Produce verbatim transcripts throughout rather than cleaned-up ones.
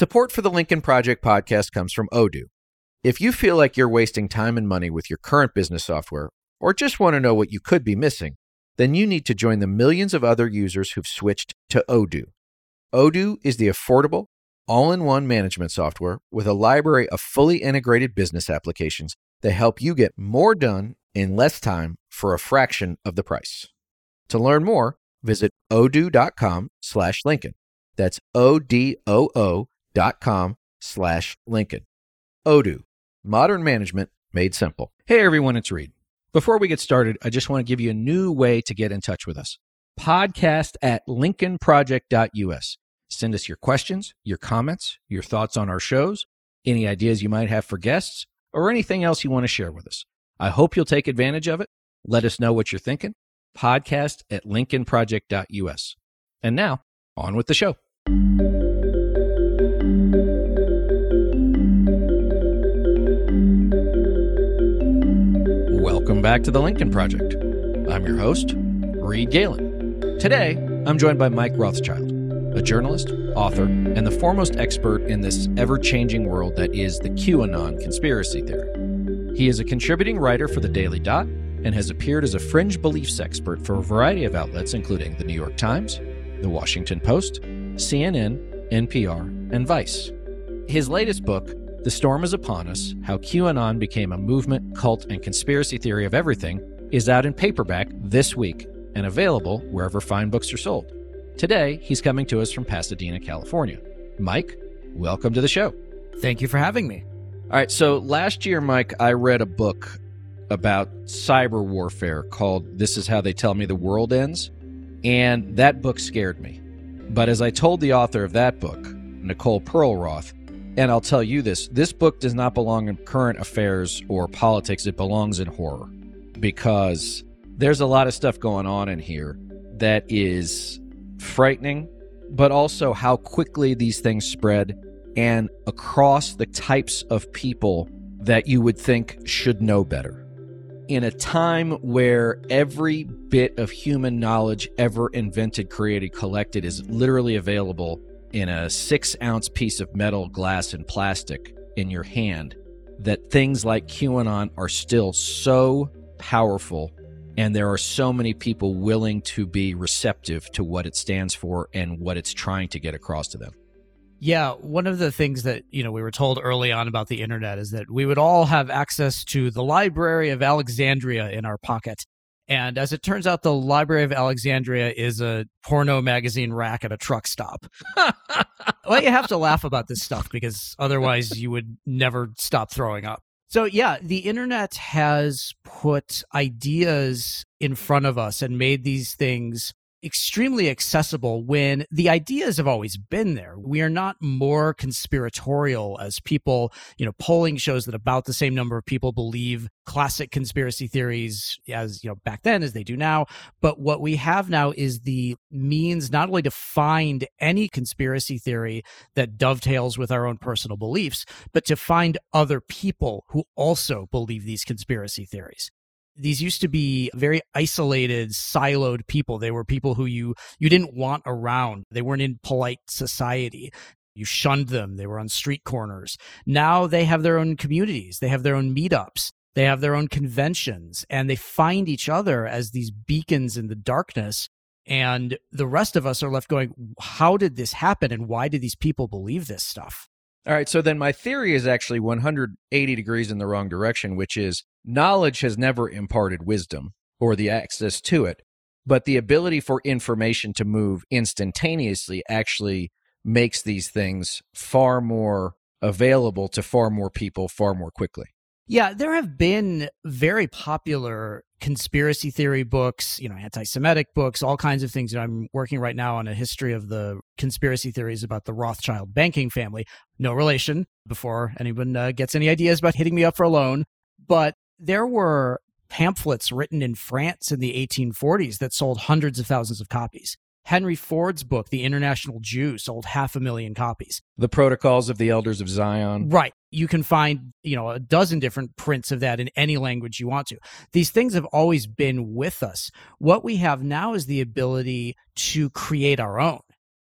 Support for the Lincoln Project podcast comes from Odoo. If you feel like you're wasting time and money with your current business software, or just want to know what you could be missing, then you need to join the millions of other users who've switched to Odoo. Odoo is the affordable, all-in-one management software with a library of fully integrated business applications that help you get more done in less time for a fraction of the price. To learn more, visit odoo.com slash Lincoln. That's O-D-O-O dot com slash Lincoln. Odoo, modern management made simple. Hey everyone, it's Reed. Before we get started, I just want to give you a new way to get in touch with us. Podcast at lincoln project dot U S. Send us your questions, your comments, your thoughts on our shows, any ideas you might have for guests, or anything else you want to share with us. I hope you'll take advantage of it. Let us know what you're thinking. Podcast at lincoln project dot U S. And now, on with the show. Welcome back to the Lincoln Project. I'm your host, Reed Galen. Today, I'm joined by Mike Rothschild, a journalist, author, and the foremost expert in this ever-changing world that is the QAnon conspiracy theory. He is a contributing writer for the Daily Dot and has appeared as a fringe beliefs expert for a variety of outlets, including the New York Times, the Washington Post, C N N, N P R, and Vice. His latest book, The Storm is Upon Us, How QAnon Became a Movement, Cult, and Conspiracy Theory of Everything, is out in paperback this week and available wherever fine books are sold. Today, he's coming to us from Pasadena, California. Mike, welcome to the show. Thank you for having me. All right, so last year, Mike, I read a book about cyber warfare called This Is How They Tell Me the World Ends, and that book scared me. But as I told the author of that book, Nicole Perlroth, and I'll tell you this, this book does not belong in current affairs or politics. It belongs in horror, because there's a lot of stuff going on in here that is frightening, but also how quickly these things spread and across the types of people that you would think should know better. In a time where every bit of human knowledge ever invented, created, collected is literally available in a six-ounce piece of metal, glass, and plastic in your hand, that things like QAnon are still so powerful, and there are so many people willing to be receptive to what it stands for and what it's trying to get across to them. Yeah, one of the things that, you know, we were told early on about the internet is that we would all have access to the Library of Alexandria in our pocket. And as it turns out, the Library of Alexandria is a porno magazine rack at a truck stop. Well, you have to laugh about this stuff because otherwise you would never stop throwing up. So yeah, the internet has put ideas in front of us and made these things extremely accessible when the ideas have always been there. We are not more conspiratorial as people. You know, polling shows that about the same number of people believe classic conspiracy theories as, you know, back then as they do now. But what we have now is the means not only to find any conspiracy theory that dovetails with our own personal beliefs, but to find other people who also believe these conspiracy theories. These used to be very isolated, siloed people. They were people who you you didn't want around. They weren't in polite society. You shunned them. They were on street corners. Now they have their own communities. They have their own meetups. They have their own conventions. And they find each other as these beacons in the darkness. And the rest of us are left going, how did this happen? And why did these people believe this stuff? All right, so then my theory is actually one hundred eighty degrees in the wrong direction, which is knowledge has never imparted wisdom or the access to it, but the ability for information to move instantaneously actually makes these things far more available to far more people far more quickly. Yeah, there have been very popular conspiracy theory books, you know, anti-Semitic books, all kinds of things. I'm working right now on a history of the conspiracy theories about the Rothschild banking family. No relation, before anyone uh, gets any ideas about hitting me up for a loan. But there were pamphlets written in France in the eighteen forties that sold hundreds of thousands of copies. Henry Ford's book, The International Jew, sold half a million copies. The Protocols of the Elders of Zion. Right. You can find, you know, a dozen different prints of that in any language you want to. These things have always been with us. What we have now is the ability to create our own.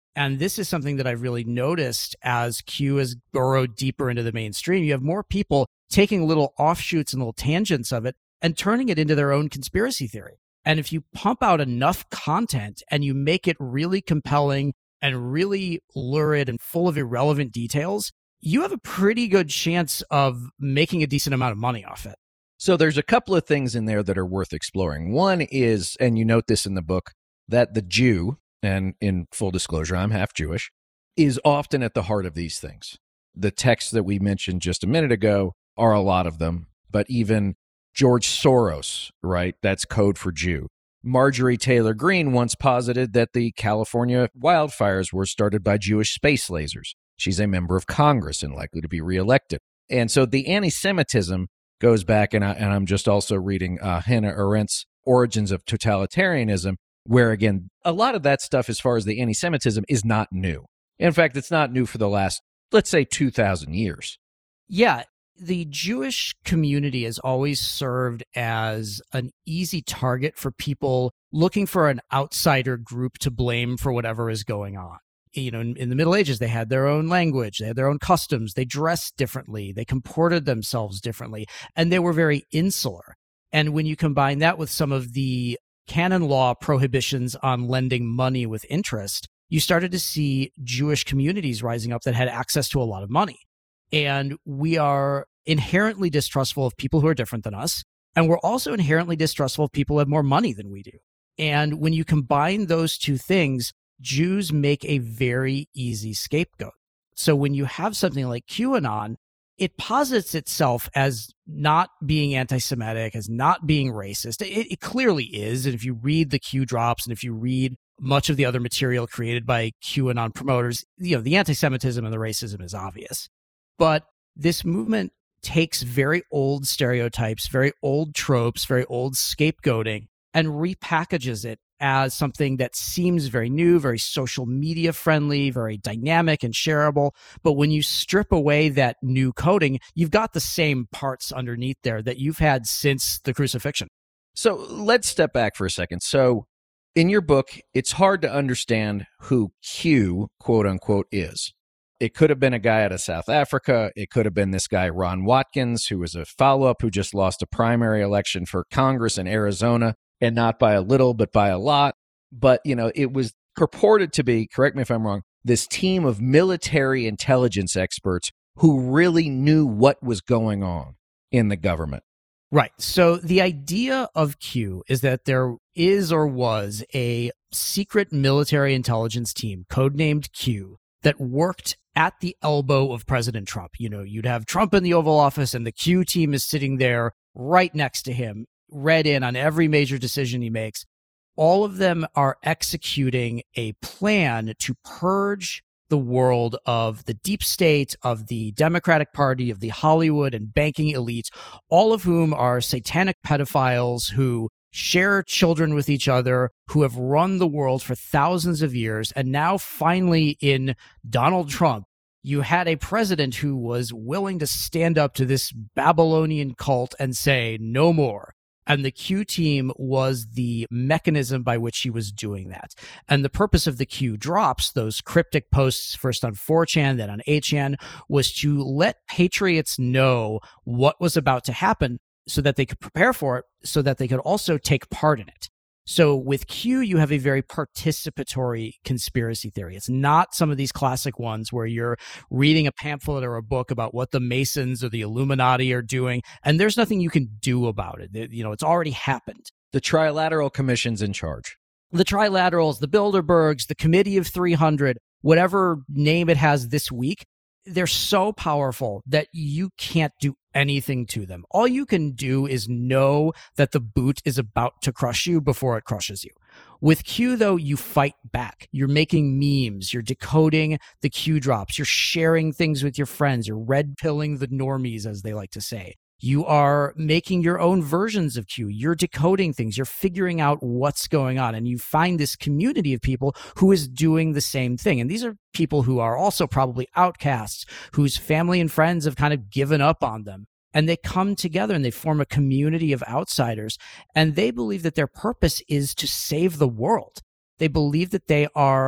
And this is something that I've really noticed as Q has burrowed deeper into the mainstream. You have more people taking little offshoots and little tangents of it and turning it into their own conspiracy theory. And if you pump out enough content and you make it really compelling and really lurid and full of irrelevant details, you have a pretty good chance of making a decent amount of money off it. So there's a couple of things in there that are worth exploring. One is, and you note this in the book, that the Jew, and in full disclosure, I'm half Jewish, is often at the heart of these things. The texts that we mentioned just a minute ago are a lot of them, but even George Soros, right? That's code for Jew. Marjorie Taylor Greene once posited that the California wildfires were started by Jewish space lasers. She's a member of Congress and likely to be reelected. And so the anti-Semitism goes back, and, I, and I'm just also reading uh, Hannah Arendt's Origins of Totalitarianism, where, again, a lot of that stuff as far as the anti-Semitism is not new. In fact, it's not new for the last, let's say, two thousand years. Yeah, the Jewish community has always served as an easy target for people looking for an outsider group to blame for whatever is going on. You know, in, in the Middle Ages, they had their own language, they had their own customs, they dressed differently, they comported themselves differently, and they were very insular. And when you combine that with some of the canon law prohibitions on lending money with interest, you started to see Jewish communities rising up that had access to a lot of money. And we are inherently distrustful of people who are different than us. And we're also inherently distrustful of people who have more money than we do. And when you combine those two things, Jews make a very easy scapegoat. So when you have something like QAnon, it posits itself as not being anti-Semitic, as not being racist. It, it clearly is. And if you read the Q drops and if you read much of the other material created by QAnon promoters, you know, the anti-Semitism and the racism is obvious. But this movement takes very old stereotypes, very old tropes, very old scapegoating, and repackages it as something that seems very new, very social media friendly, very dynamic and shareable. But when you strip away that new coding, you've got the same parts underneath there that you've had since the crucifixion. So let's step back for a second. So in your book, it's hard to understand who Q, quote unquote, is. It could have been a guy out of South Africa. It could have been this guy, Ron Watkins, who was a follow-up who just lost a primary election for Congress in Arizona, and not by a little, but by a lot. But, you know, it was purported to be, correct me if I'm wrong, this team of military intelligence experts who really knew what was going on in the government. Right. So the idea of Q is that there is or was a secret military intelligence team, codenamed Q, that worked at the elbow of President Trump. You know, you'd have Trump in the Oval Office and the Q team is sitting there right next to him, read in on every major decision he makes. All of them are executing a plan to purge the world of the deep state, of the Democratic Party, of the Hollywood and banking elites, all of whom are satanic pedophiles who share children with each other, who have run the world for thousands of years. And now finally in Donald Trump, you had a president who was willing to stand up to this Babylonian cult and say, no more. And the Q team was the mechanism by which he was doing that. And the purpose of the Q drops, those cryptic posts, first on four chan, then on eight chan, was to let patriots know what was about to happen so that they could prepare for it, so that they could also take part in it. So with Q, you have a very participatory conspiracy theory. It's not some of these classic ones where you're reading a pamphlet or a book about what the Masons or the Illuminati are doing, and there's nothing you can do about it. You know, it's already happened. The Trilateral Commission's in charge. The Trilaterals, the Bilderbergs, the Committee of three hundred, whatever name it has this week, they're so powerful that you can't do anything to them. All you can do is know that the boot is about to crush you before it crushes you. With Q, though, you fight back. You're making memes. You're decoding the Q drops. You're sharing things with your friends. You're red pilling the normies, as they like to say. You are making your own versions of Q. You're decoding things. You're figuring out what's going on. And you find this community of people who is doing the same thing. And these are people who are also probably outcasts, whose family and friends have kind of given up on them. And they come together and they form a community of outsiders. And they believe that their purpose is to save the world. They believe that they are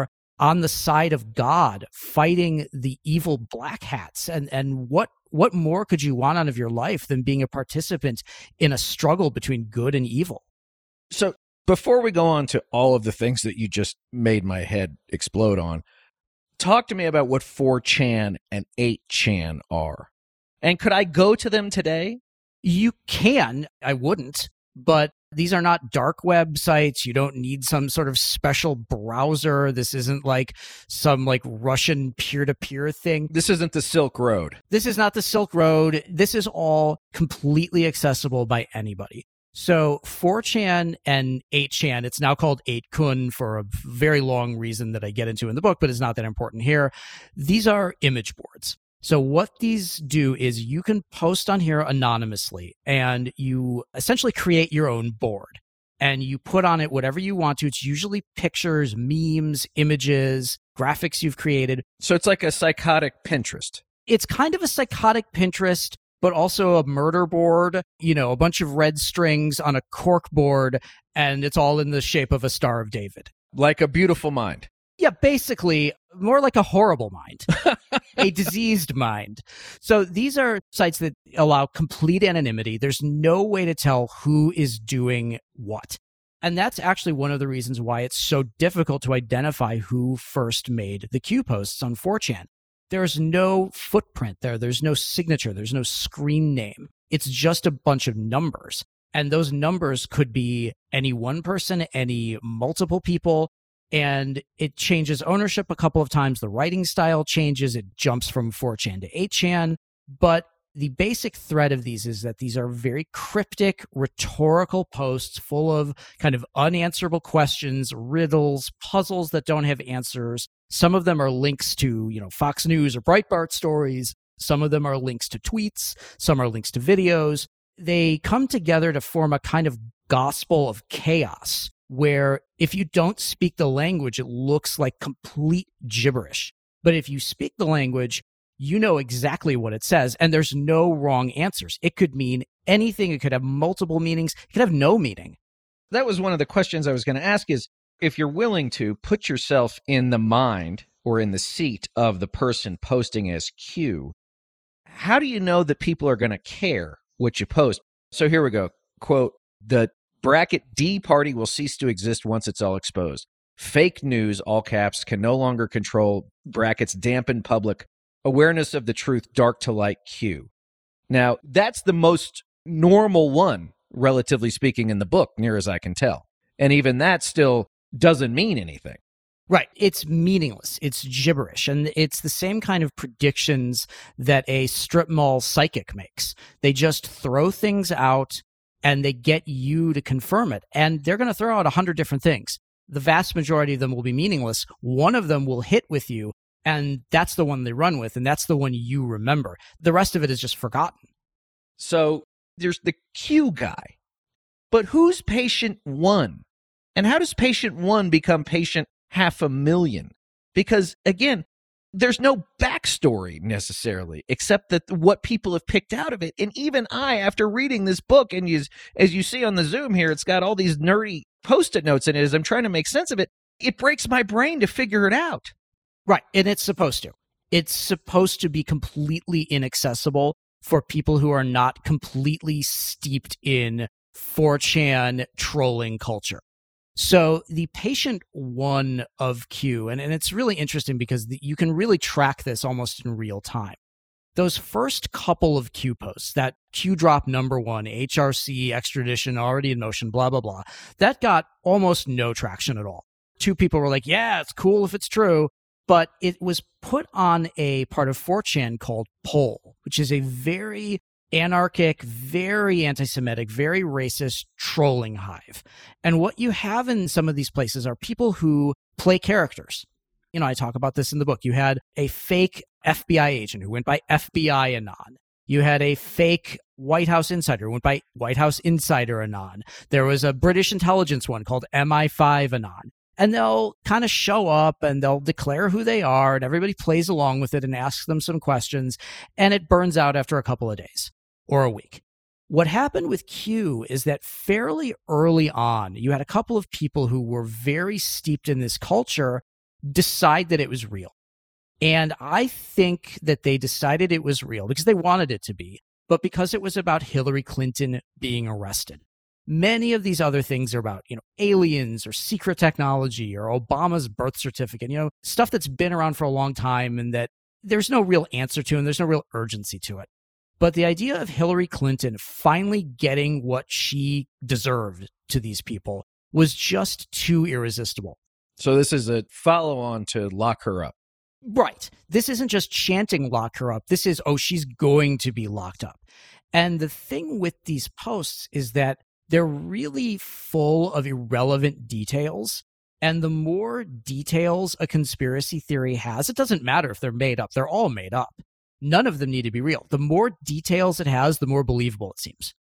on the side of God, fighting the evil black hats. And, and what, what more could you want out of your life than being a participant in a struggle between good and evil? So before we go on to all of the things that you just made my head explode on, talk to me about what four chan and eight chan are. And could I go to them today? You can. I wouldn't. But these are not dark websites. You don't need some sort of special browser. This isn't like some like Russian peer-to-peer thing. This isn't the Silk Road. This is not the Silk Road. This is all completely accessible by anybody. So four chan and eight chan, it's now called eight kun for a very long reason that I get into in the book, but it's not that important here. These are image boards. So what these do is you can post on here anonymously, and you essentially create your own board, and you put on it whatever you want to. It's usually pictures, memes, images, graphics you've created. So it's like a psychotic Pinterest. It's kind of a psychotic Pinterest, but also a murder board, you know, a bunch of red strings on a cork board, and it's all in the shape of a Star of David. Like a beautiful mind. Yeah, basically, more like a horrible mind, a diseased mind. So these are sites that allow complete anonymity. There's no way to tell who is doing what. And that's actually one of the reasons why it's so difficult to identify who first made the Q posts on four chan. There's no footprint there. There's no signature. There's no screen name. It's just a bunch of numbers. And those numbers could be any one person, any multiple people. And it changes ownership a couple of times. The writing style changes. It jumps from four chan to eight chan. But the basic thread of these is that these are very cryptic, rhetorical posts full of kind of unanswerable questions, riddles, puzzles that don't have answers. Some of them are links to, you know, Fox News or Breitbart stories. Some of them are links to tweets. Some are links to videos. They come together to form a kind of gospel of chaos, where if you don't speak the language, it looks like complete gibberish. But if you speak the language, you know exactly what it says, and there's no wrong answers. It could mean anything. It could have multiple meanings. It could have no meaning. That was one of the questions I was going to ask is, if you're willing to put yourself in the mind or in the seat of the person posting as Q, how do you know that people are going to care what you post? So here we go. Quote, the bracket D party will cease to exist once it's all exposed. Fake news, all caps, can no longer control brackets dampen public awareness of the truth, dark to light Q. Now, that's the most normal one, relatively speaking, in the book, near as I can tell. And even that still doesn't mean anything. Right. It's meaningless. It's gibberish. And it's the same kind of predictions that a strip mall psychic makes. They just throw things out and they get you to confirm it. And they're going to throw out a hundred different things. The vast majority of them will be meaningless. One of them will hit with you, and that's the one they run with, and that's the one you remember. The rest of it is just forgotten. So there's the Q guy. But who's patient one? And how does patient one become patient half a million? Because, again, there's no backstory necessarily, except that what people have picked out of it. And even I, after reading this book, and you, as you see on the Zoom here, it's got all these nerdy Post-it notes in it as I'm trying to make sense of it. It breaks my brain to figure it out. Right. And it's supposed to. It's supposed to be completely inaccessible for people who are not completely steeped in four chan trolling culture. So the patient one of Q, and, and it's really interesting because the, you can really track this almost in real time. Those first couple of Q posts, that Q drop number one, H R C, extradition already in motion, blah, blah, blah, that got almost no traction at all. Two people were like, yeah, it's cool if it's true. But it was put on a part of four chan called Poll, which is a very anarchic, very anti-Semitic, very racist trolling hive. And what you have in some of these places are people who play characters. You know, I talk about this in the book. You had a fake F B I agent who went by F B I Anon. You had a fake White House insider who went by White House Insider Anon. There was a British intelligence one called M I five Anon. And they'll kind of show up and they'll declare who they are, and everybody plays along with it and asks them some questions, and it burns out after a couple of days or a week. What happened with Q is that fairly early on, you had a couple of people who were very steeped in this culture, decide that it was real. And I think that they decided it was real because they wanted it to be, but because it was about Hillary Clinton being arrested. Many of these other things are about, you know, aliens or secret technology or Obama's birth certificate, you know, stuff that's been around for a long time and that there's no real answer to and there's no real urgency to it. But the idea of Hillary Clinton finally getting what she deserved to these people was just too irresistible. So this is a follow-on to Lock Her Up. Right. This isn't just chanting lock her up. This is, oh, she's going to be locked up. And the thing with these posts is that they're really full of irrelevant details. And the more details a conspiracy theory has, it doesn't matter if they're made up. They're all made up. None of them need to be real. The more details it has, the more believable it seems.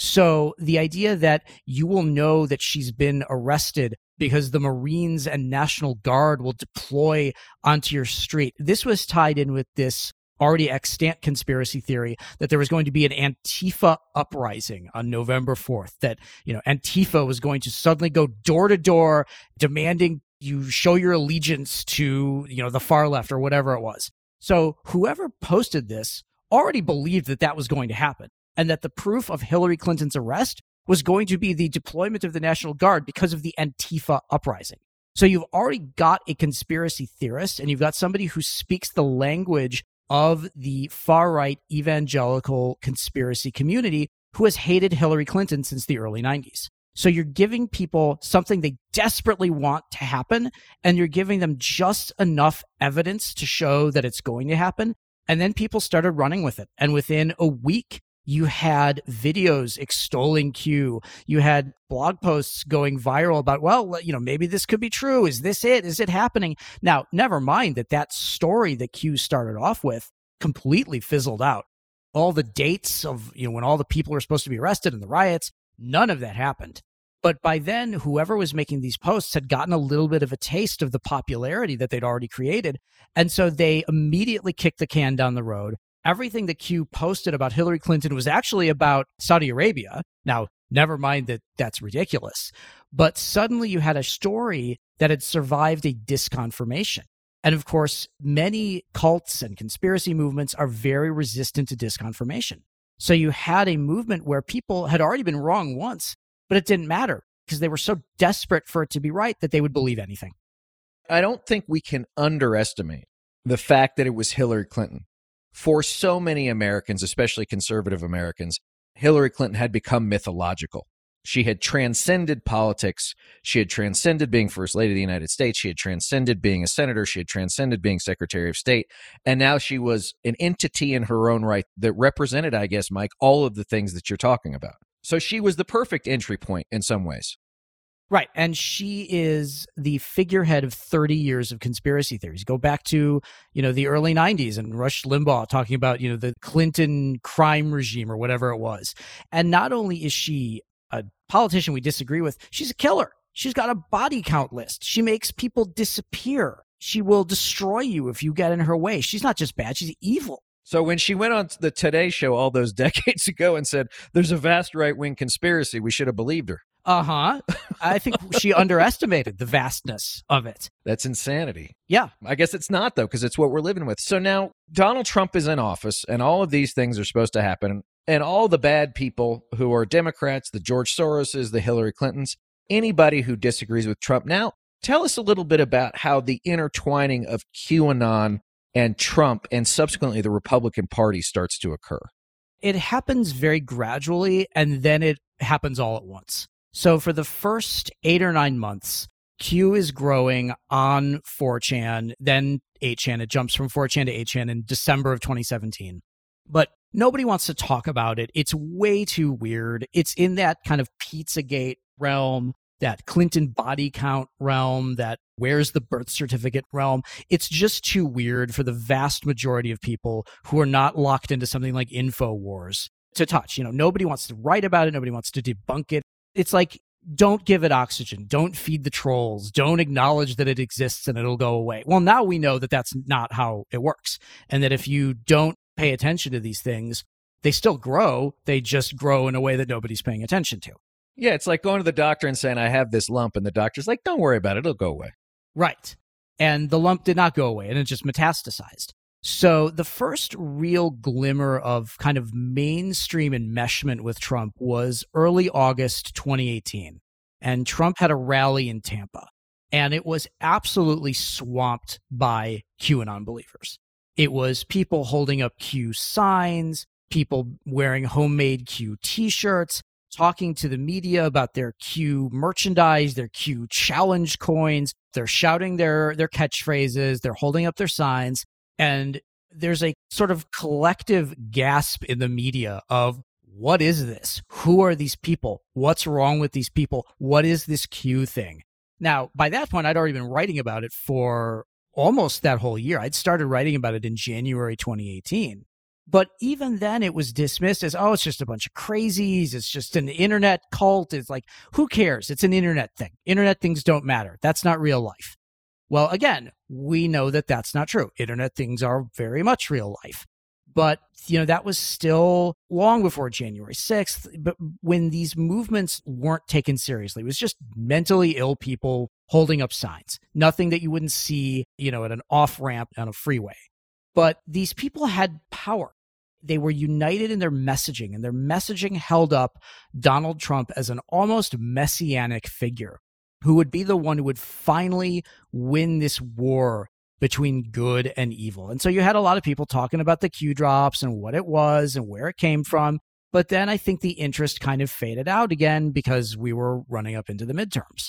So the idea that you will know that she's been arrested because the Marines and National Guard will deploy onto your street. This was tied in with this already extant conspiracy theory that there was going to be an Antifa uprising on November fourth, that, you know, Antifa was going to suddenly go door to door demanding you show your allegiance to, you know, the far left or whatever it was. So whoever posted this already believed that that was going to happen and that the proof of Hillary Clinton's arrest was going to be the deployment of the National Guard because of the Antifa uprising. So you've already got a conspiracy theorist and you've got somebody who speaks the language of the far-right evangelical conspiracy community who has hated Hillary Clinton since the early nineties. So you're giving people something they desperately want to happen, and you're giving them just enough evidence to show that it's going to happen. And then people started running with it. And within a week, you had videos extolling Q. You had blog posts going viral about, well, you know, maybe this could be true. Is this it? Is it happening? Now, never mind that that story that Q started off with completely fizzled out. All the dates of, you know, when all the people were supposed to be arrested and the riots, none of that happened. But by then, whoever was making these posts had gotten a little bit of a taste of the popularity that they'd already created. And so they immediately kicked the can down the road. Everything that Q posted about Hillary Clinton was actually about Saudi Arabia. Now, never mind that that's ridiculous. But suddenly you had a story that had survived a disconfirmation. And of course, many cults and conspiracy movements are very resistant to disconfirmation. So you had a movement where people had already been wrong once, but it didn't matter because they were so desperate for it to be right that they would believe anything. I don't think we can underestimate the fact that it was Hillary Clinton. For so many Americans, especially conservative Americans, Hillary Clinton had become mythological. She had transcended politics. She had transcended being First Lady of the United States. She had transcended being a senator. She had transcended being Secretary of State. And now she was an entity in her own right that represented, I guess, Mike, all of the things that you're talking about. So she was the perfect entry point in some ways. Right. And she is the figurehead of thirty years of conspiracy theories. Go back to, you know, the early nineties and Rush Limbaugh talking about, you know, the Clinton crime regime or whatever it was. And not only is she a politician we disagree with, she's a killer. She's got a body count list. She makes people disappear. She will destroy you if you get in her way. She's not just bad, she's evil. So when she went on the Today Show all those decades ago and said, there's a vast right-wing conspiracy, we should have believed her. Uh-huh. I think she underestimated the vastness of it. That's insanity. Yeah. I guess it's not, though, because it's what we're living with. So now Donald Trump is in office, and all of these things are supposed to happen. And all the bad people who are Democrats, the George Soroses, the Hillary Clintons, anybody who disagrees with Trump. Now, tell us a little bit about how the intertwining of QAnon and Trump and subsequently the Republican Party starts to occur. It happens very gradually, and then it happens all at once. So for the first eight or nine months, Q is growing on four chan, then eight chan. It jumps from four chan to eight chan in December of twenty seventeen. But nobody wants to talk about it. It's way too weird. It's in that kind of Pizzagate realm, that Clinton body count realm, that where's the birth certificate realm. It's just too weird for the vast majority of people who are not locked into something like InfoWars to touch. You know, nobody wants to write about it. Nobody wants to debunk it. It's like, don't give it oxygen. Don't feed the trolls. Don't acknowledge that it exists and it'll go away. Well, now we know that that's not how it works. And that if you don't pay attention to these things, they still grow. They just grow in a way that nobody's paying attention to. Yeah, it's like going to the doctor and saying, I have this lump. And the doctor's like, don't worry about it. It'll go away. Right. And the lump did not go away, and it just metastasized. So the first real glimmer of kind of mainstream enmeshment with Trump was early August twenty eighteen. And Trump had a rally in Tampa, and it was absolutely swamped by QAnon believers. It was people holding up Q signs, people wearing homemade Q t-shirts, talking to the media about their Q merchandise, their Q challenge coins. They're shouting their, their catchphrases. They're holding up their signs. And there's a sort of collective gasp in the media of, what is this? Who are these people? What's wrong with these people? What is this Q thing? Now, by that point, I'd already been writing about it for almost that whole year. I'd started writing about it in January twenty eighteen. But even then, it was dismissed as, oh, it's just a bunch of crazies. It's just an internet cult. It's like, who cares? It's an internet thing. Internet things don't matter. That's not real life. Well, again, we know that that's not true. Internet things are very much real life. But, you know, that was still long before January sixth. But when these movements weren't taken seriously, it was just mentally ill people holding up signs. Nothing that you wouldn't see, you know, at an off-ramp on a freeway. But these people had power. They were united in their messaging, and their messaging held up Donald Trump as an almost messianic figure who would be the one who would finally win this war between good and evil. And so you had a lot of people talking about the Q drops and what it was and where it came from. But then I think the interest kind of faded out again because we were running up into the midterms.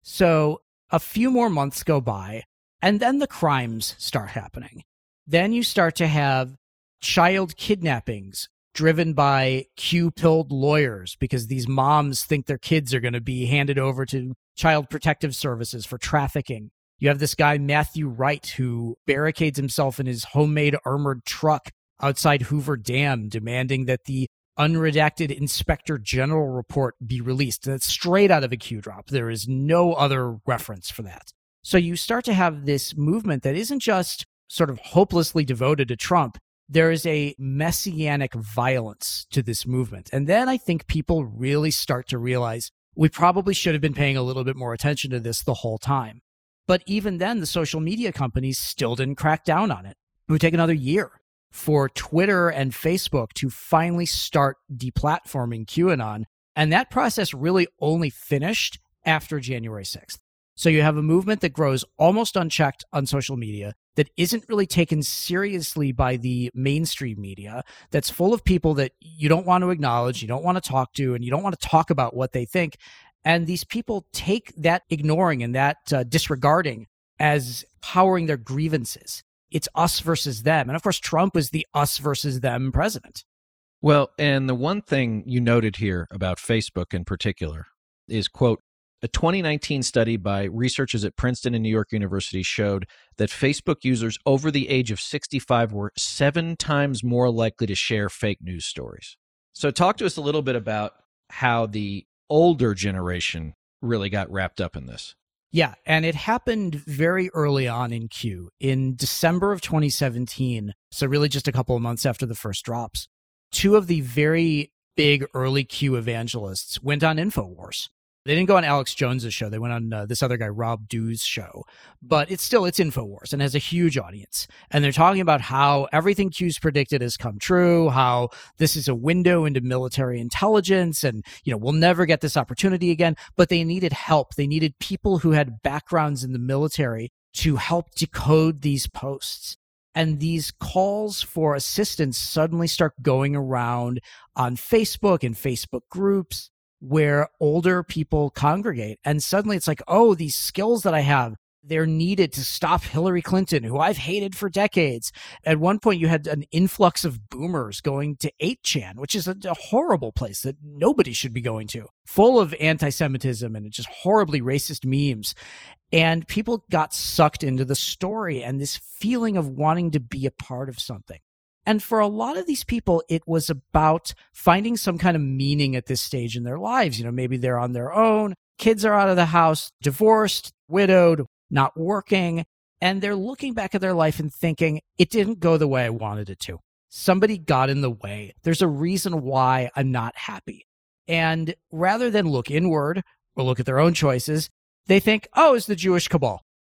So a few more months go by, and then the crimes start happening. Then you start to have child kidnappings driven by Q-pilled lawyers because these moms think their kids are going to be handed over to Child Protective Services for trafficking. You have this guy, Matthew Wright, who barricades himself in his homemade armored truck outside Hoover Dam, demanding that the unredacted Inspector General report be released. That's straight out of a Q drop. There is no other reference for that. So you start to have this movement that isn't just sort of hopelessly devoted to Trump. There is a messianic violence to this movement. And then I think people really start to realize we probably should have been paying a little bit more attention to this the whole time. But even then, the social media companies still didn't crack down on it. It would take another year for Twitter and Facebook to finally start deplatforming QAnon. And that process really only finished after January sixth. So you have a movement that grows almost unchecked on social media, that isn't really taken seriously by the mainstream media, that's full of people that you don't want to acknowledge, you don't want to talk to, and you don't want to talk about what they think. And these people take that ignoring and that uh, disregarding as powering their grievances. It's us versus them. And of course, Trump was the us versus them president. Well, and the one thing you noted here about Facebook in particular is, quote, a twenty nineteen study by researchers at Princeton and New York University showed that Facebook users over the age of sixty-five were seven times more likely to share fake news stories. So talk to us a little bit about how the older generation really got wrapped up in this. Yeah, and it happened very early on in Q. In December of twenty seventeen, so really just a couple of months after the first drops, two of the very big early Q evangelists went on InfoWars. They didn't go on Alex Jones's show. They went on uh, this other guy, Rob Dew's show. But it's still, it's InfoWars and has a huge audience. And they're talking about how everything Q's predicted has come true, how this is a window into military intelligence, and, you know, we'll never get this opportunity again. But they needed help. They needed people who had backgrounds in the military to help decode these posts. And these calls for assistance suddenly start going around on Facebook and Facebook groups where older people congregate. And suddenly it's like, oh, these skills that I have, they're needed to stop Hillary Clinton, who I've hated for decades. At one point, you had an influx of boomers going to eight chan, which is a, a horrible place that nobody should be going to, full of anti-Semitism and just horribly racist memes. And people got sucked into the story and this feeling of wanting to be a part of something. And for a lot of these people, it was about finding some kind of meaning at this stage in their lives. You know, maybe they're on their own, kids are out of the house, divorced, widowed, not working, and they're looking back at their life and thinking, it didn't go the way I wanted it to. Somebody got in the way. There's a reason why I'm not happy. And rather than look inward or look at their own choices, they think, oh, it's the Jewish cabal.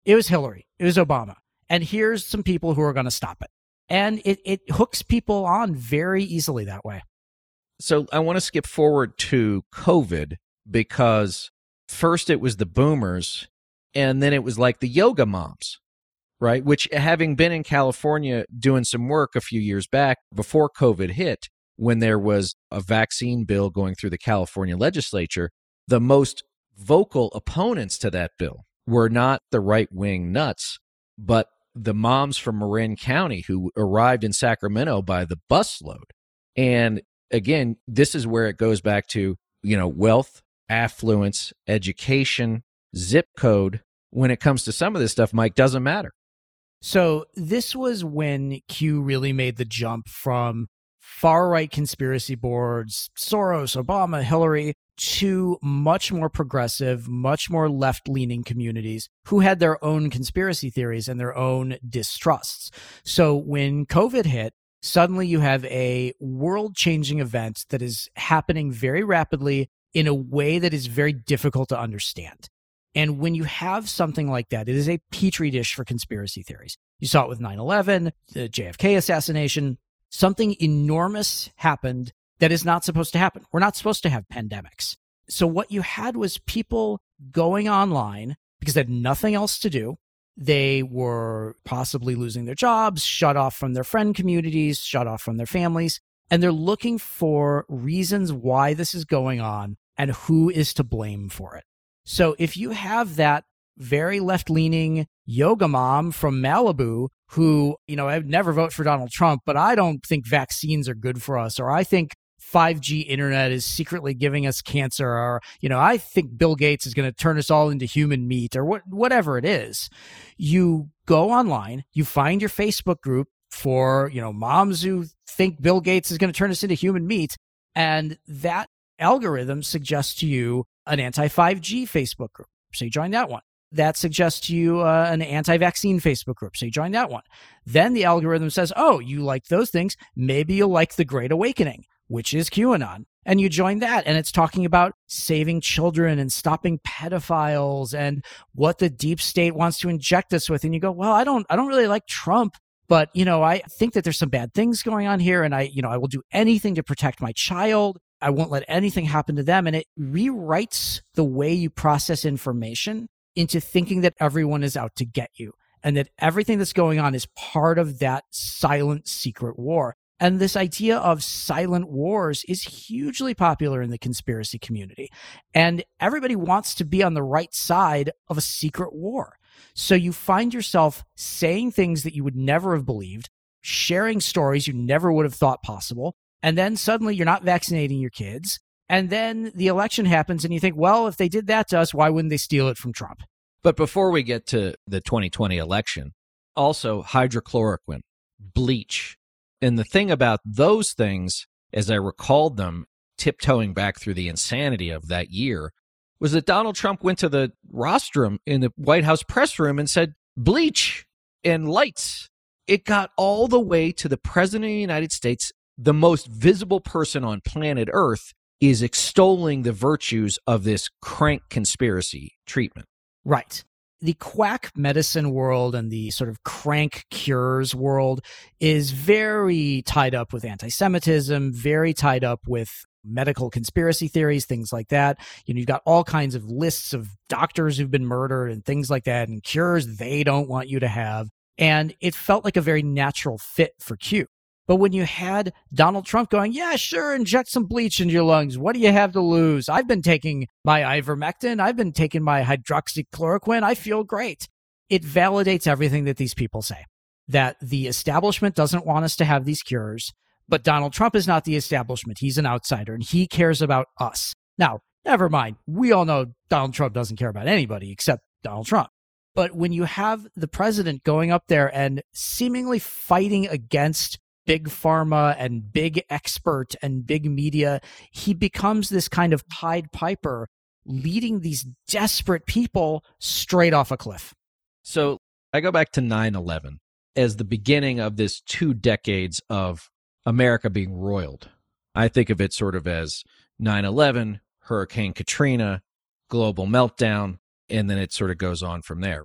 It was Hillary. It was Obama. And here's some people who are going to stop it. And it, it hooks people on very easily that way. So I want to skip forward to COVID because first it was the boomers and then it was like the yoga moms, right? Which, having been in California doing some work a few years back before COVID hit, when there was a vaccine bill going through the California legislature, the most vocal opponents to that bill were not the right-wing nuts, but the moms from Marin County who arrived in Sacramento by the busload. And again, this is where it goes back to, you know, wealth, affluence, education, zip code. When it comes to some of this stuff, Mike, doesn't matter. So this was when Q really made the jump from far-right conspiracy boards, Soros, Obama, Hillary, to much more progressive, much more left-leaning communities who had their own conspiracy theories and their own distrusts. So when COVID hit, suddenly you have a world-changing event that is happening very rapidly in a way that is very difficult to understand. And when you have something like that, it is a petri dish for conspiracy theories. You saw it with nine eleven, the J F K assassination. Something enormous happened that is not supposed to happen. We're not supposed to have pandemics. So what you had was people going online because they had nothing else to do. They were possibly losing their jobs, shut off from their friend communities, shut off from their families, and they're looking for reasons why this is going on and who is to blame for it. So if you have that very left-leaning yoga mom from Malibu who, you know, I'd never vote for Donald Trump, but I don't think vaccines are good for us, or I think five G internet is secretly giving us cancer, or, you know, I think Bill Gates is going to turn us all into human meat, or what, whatever it is. You go online, you find your Facebook group for, you know, moms who think Bill Gates is going to turn us into human meat, and that algorithm suggests to you an anti five G Facebook group. So you join that one. That suggests to you uh, an anti-vaccine Facebook group. So you join that one. Then the algorithm says, oh, you like those things. Maybe you'll like the Great Awakening, which is QAnon. And you join that. And it's talking about saving children and stopping pedophiles and what the deep state wants to inject us with. And you go, well, I don't, I don't really like Trump, but, you know, I think that there's some bad things going on here. And I, you know, I will do anything to protect my child. I won't let anything happen to them. And it rewrites the way you process information into thinking that everyone is out to get you and that everything that's going on is part of that silent secret war. And this idea of silent wars is hugely popular in the conspiracy community. And everybody wants to be on the right side of a secret war. So you find yourself saying things that you would never have believed, sharing stories you never would have thought possible. And then suddenly you're not vaccinating your kids. And then the election happens and you think, well, if they did that to us, why wouldn't they steal it from Trump? But before we get to the twenty twenty election, also hydrochloroquine, bleach. And the thing about those things, as I recalled them, tiptoeing back through the insanity of that year, was that Donald Trump went to the rostrum in the White House press room and said, bleach and lights. It got all the way to the president of the United States, the most visible person on planet Earth, is extolling the virtues of this crank conspiracy treatment. Right. The quack medicine world and the sort of crank cures world is very tied up with anti-Semitism, very tied up with medical conspiracy theories, things like that. You know, you've got all kinds of lists of doctors who've been murdered and things like that, and cures they don't want you to have. And it felt like a very natural fit for Q. But when you had Donald Trump going, yeah, sure, inject some bleach into your lungs. What do you have to lose? I've been taking my ivermectin. I've been taking my hydroxychloroquine. I feel great. It validates everything that these people say, that the establishment doesn't want us to have these cures, but Donald Trump is not the establishment. He's an outsider, and he cares about us. Now, never mind. We all know Donald Trump doesn't care about anybody except Donald Trump. But when you have the president going up there and seemingly fighting against big pharma and big expert and big media, he becomes this kind of Pied Piper leading these desperate people straight off a cliff. So I go back to nine eleven as the beginning of this two decades of America being roiled. I think of it sort of as nine eleven, Hurricane Katrina, global meltdown, and then it sort of goes on from there.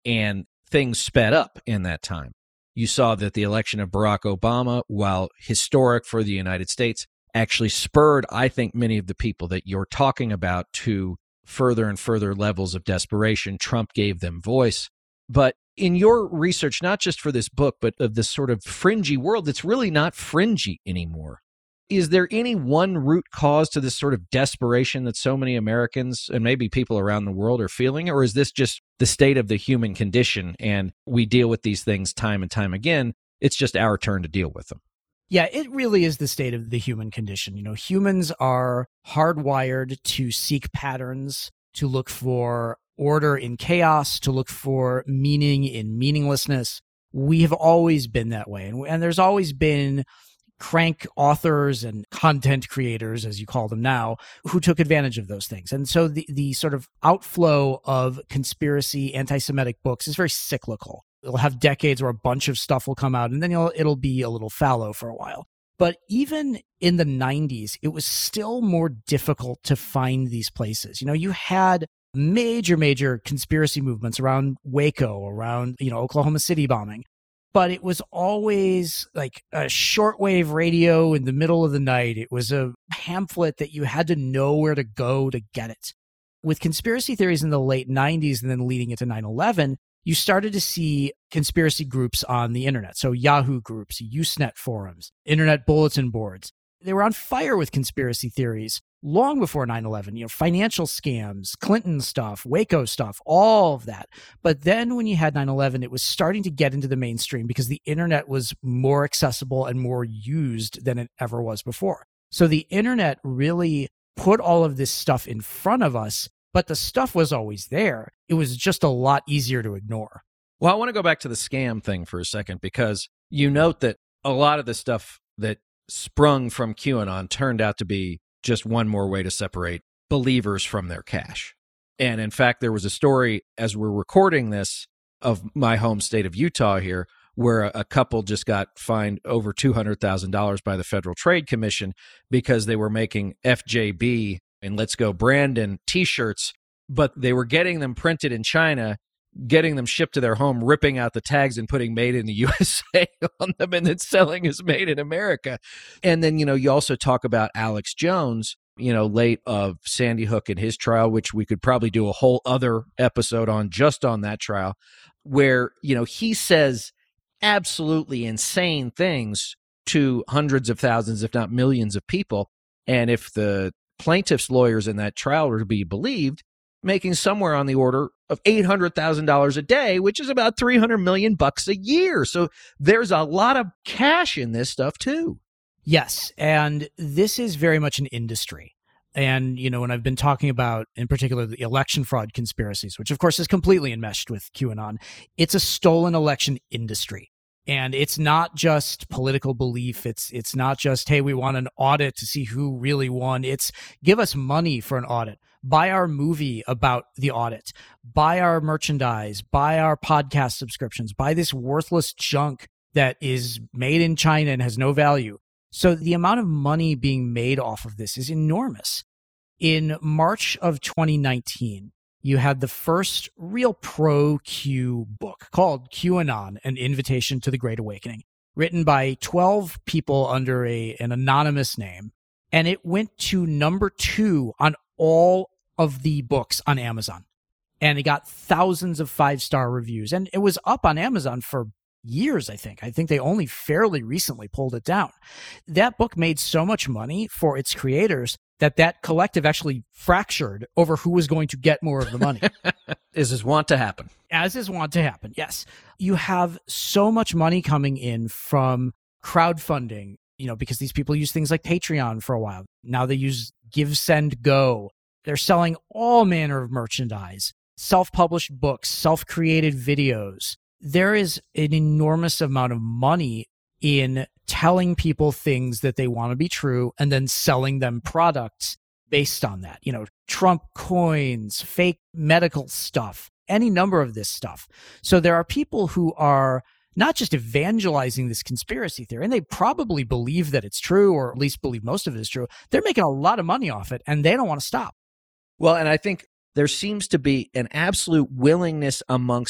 and things sped up in that time. You saw that the election of Barack Obama, while historic for the United States, actually spurred, I think, many of the people that you're talking about to further and further levels of desperation. Trump gave them voice. But in your research, not just for this book, but of this sort of fringy world that's really not fringy anymore, is there any one root cause to this sort of desperation that so many Americans and maybe people around the world are feeling? Or is this just the state of the human condition and we deal with these things time and time again? It's just our turn to deal with them. Yeah, it really is the state of the human condition. You know, humans are hardwired to seek patterns, to look for order in chaos, to look for meaning in meaninglessness. We have always been that way. And, and there's always been crank authors and content creators, as you call them now, who took advantage of those things. And so the, the sort of outflow of conspiracy, anti-Semitic books is very cyclical. It'll have decades where a bunch of stuff will come out, and then it'll, it'll be a little fallow for a while. But even in the nineties, it was still more difficult to find these places. You know, you had major, major conspiracy movements around Waco, around, you know, Oklahoma City bombing. But it was always like a shortwave radio in the middle of the night. It was a pamphlet that you had to know where to go to get it. With conspiracy theories in the late nineties and then leading into nine eleven, you started to see conspiracy groups on the internet. So Yahoo groups, Usenet forums, internet bulletin boards. They were on fire with conspiracy theories long before nine eleven, you know, financial scams, Clinton stuff, Waco stuff, all of that. But then when you had nine eleven, it was starting to get into the mainstream because the internet was more accessible and more used than it ever was before. So the internet really put all of this stuff in front of us, but the stuff was always there. It was just a lot easier to ignore. Well, I want to go back to the scam thing for a second, because you note that a lot of the stuff that sprung from QAnon turned out to be just one more way to separate believers from their cash. And in fact, there was a story as we're recording this of my home state of Utah here, where a, a couple just got fined over two hundred thousand dollars by the Federal Trade Commission because they were making F J B and Let's Go Brandon t-shirts, but they were getting them printed in China, getting them shipped to their home, ripping out the tags and putting made in the U S A on them, and then selling as made in America. And then, you know, you also talk about Alex Jones, you know, late of Sandy Hook and his trial, which we could probably do a whole other episode on just on that trial, where, you know, he says absolutely insane things to hundreds of thousands, if not millions of people. And if the plaintiff's lawyers in that trial were to be believed, making somewhere on the order of eight hundred thousand dollars a day, which is about three hundred million bucks a year. So there's a lot of cash in this stuff too. Yes. And this is very much an industry. And, you know, when I've been talking about, in particular, the election fraud conspiracies, which of course is completely enmeshed with QAnon, it's a stolen election industry. And it's not just political belief. It's it's not just, hey, we want an audit to see who really won. It's give us money for an audit. Buy our movie about the audit. Buy our merchandise. Buy our podcast subscriptions. Buy this worthless junk that is made in China and has no value. So the amount of money being made off of this is enormous. In March of twenty nineteen, you had the first real pro-Q book called QAnon, An Invitation to the Great Awakening, written by twelve people under a, an anonymous name. And it went to number two on all of the books on Amazon. And it got thousands of five-star reviews. And it was up on Amazon for years, I think. I think they only fairly recently pulled it down. That book made so much money for its creators that that collective actually fractured over who was going to get more of the money. As is wont to happen. As is wont to happen, yes. You have so much money coming in from crowdfunding, you know, because these people use things like Patreon for a while. Now they use Give, Send, Go. They're selling all manner of merchandise, self-published books, self-created videos. There is an enormous amount of money in telling people things that they want to be true and then selling them products based on that. You know, Trump coins, fake medical stuff, any number of this stuff. So there are people who are not just evangelizing this conspiracy theory, and they probably believe that it's true, or at least believe most of it is true. They're making a lot of money off it, and they don't want to stop. Well, and I think there seems to be an absolute willingness amongst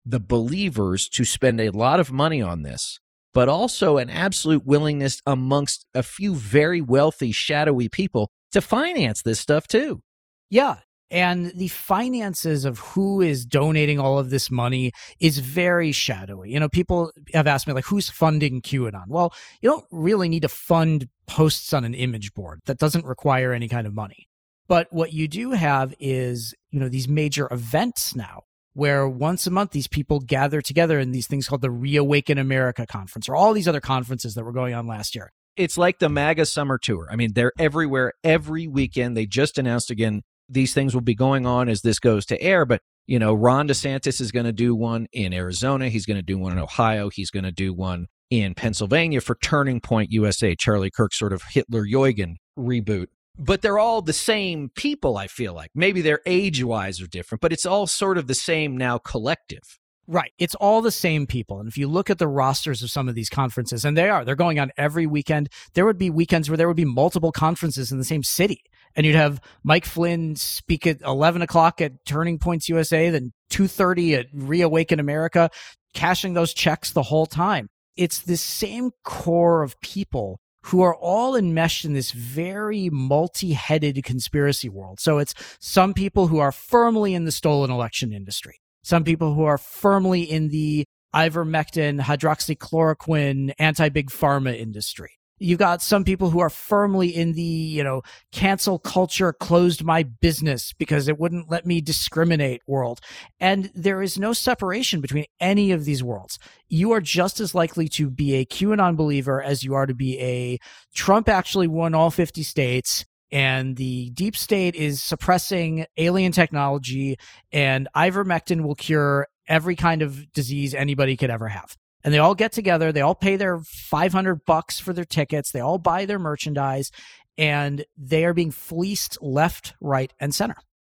the believers to spend a lot of money on this, but also an absolute willingness amongst a few very wealthy, shadowy people to finance this stuff too. Yeah. And the finances of who is donating all of this money is very shadowy. You know, people have asked me, like, who's funding QAnon? Well, you don't really need to fund posts on an image board. That doesn't require any kind of money. But what you do have is, you know, these major events now where once a month these people gather together in these things called the Reawaken America Conference or all these other conferences that were going on last year. It's like the MAGA summer tour. I mean, they're everywhere every weekend. They just announced again, these things will be going on as this goes to air. But, you know, Ron DeSantis is going to do one in Arizona. He's going to do one in Ohio. He's going to do one in Pennsylvania for Turning Point U S A, Charlie Kirk's sort of Hitler-Jürgen reboot. But they're all the same people, I feel like. Maybe their age-wise are different, but it's all sort of the same now collective. Right. It's all the same people. And if you look at the rosters of some of these conferences, and they are, they're going on every weekend. There would be weekends where there would be multiple conferences in the same city. And you'd have Mike Flynn speak at eleven o'clock at Turning Points U S A, then two thirty at Reawaken America, cashing those checks the whole time. It's the same core of people who are all enmeshed in this very multi-headed conspiracy world. So it's some people who are firmly in the stolen election industry, some people who are firmly in the ivermectin, hydroxychloroquine, anti-big pharma industry. You've got some people who are firmly in the, you know, cancel culture, closed my business because it wouldn't let me discriminate world. And there is no separation between any of these worlds. You are just as likely to be a QAnon believer as you are to be a Trump actually won all fifty states and the deep state is suppressing alien technology and ivermectin will cure every kind of disease anybody could ever have. And they all get together, they all pay their five hundred bucks for their tickets, they all buy their merchandise, and they are being fleeced left, right, and center.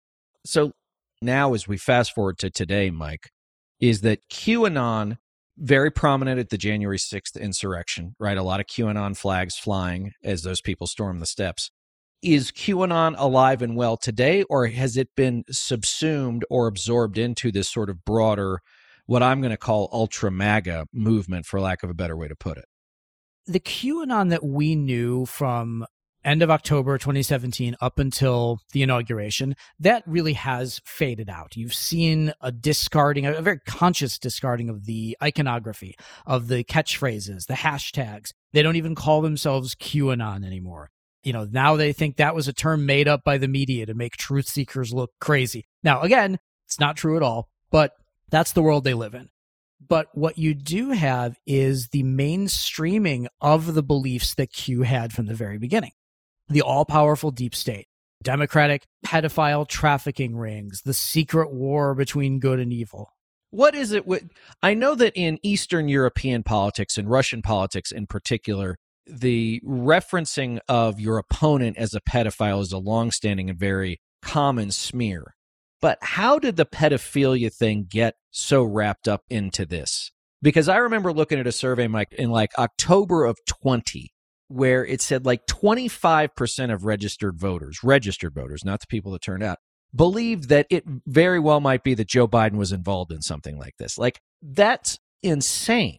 So now as we fast forward to today, Mike, is that QAnon, very prominent at the January sixth insurrection, right? A lot of QAnon flags flying as those people storm the steps. Is QAnon alive and well today, or has it been subsumed or absorbed into this sort of broader, what I'm going to call ultra MAGA movement, for lack of a better way to put it? The QAnon that we knew from end of October twenty seventeen up until the inauguration, that really has faded out. You've seen a discarding, a very conscious discarding of the iconography, of the catchphrases, the hashtags. They don't even call themselves QAnon anymore. You know, now they think that was a term made up by the media to make truth seekers look crazy. Now, again, it's not true at all, but that's the world they live in. But what you do have is the mainstreaming of the beliefs that Q had from the very beginning. The all-powerful deep state, democratic pedophile trafficking rings, the secret war between good and evil. What is it? With, I know that in Eastern European politics and Russian politics in particular, the referencing of your opponent as a pedophile is a longstanding and very common smear. But how did the pedophilia thing get so wrapped up into this? Because I remember looking at a survey, Mike, in like October of twenty, where it said like twenty-five percent of registered voters, registered voters, not the people that turned out, believed that it very well might be that Joe Biden was involved in something like this. Like, that's insane.